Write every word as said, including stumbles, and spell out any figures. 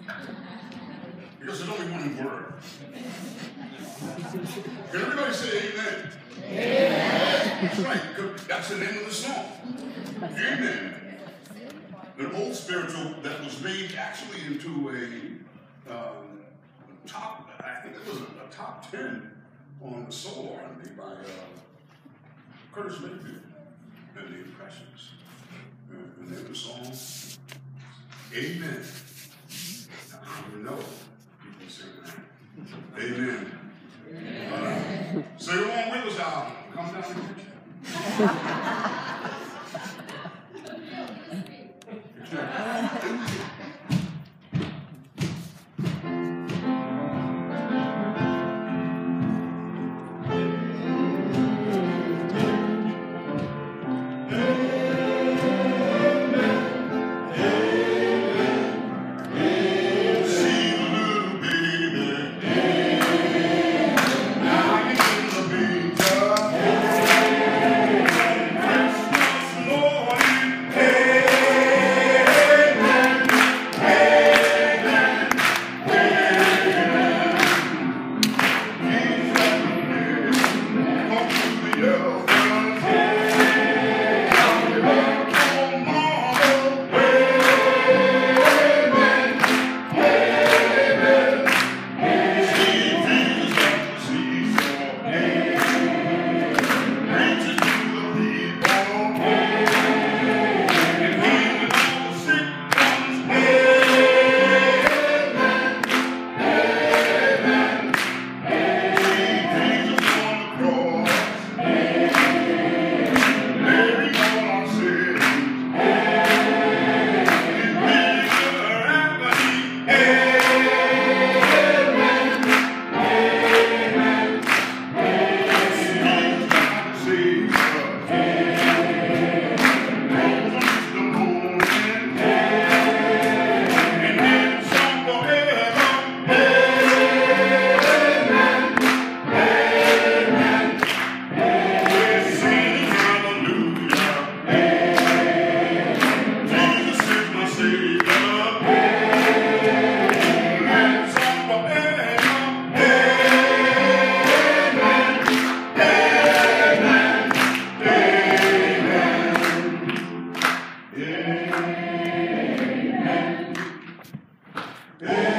Because there's only one word. Can everybody say amen? Amen. That's right. That's the name of the song. Amen. An old spiritual that was made actually into a um, top, I think it was a, a top ten on the soul R and B by uh, Curtis Mayfield and the Impressions. Uh, the name of the song, Amen. I don't know. You can sing that. Amen. Uh, sing along with us, y'all. Come down and Yeah.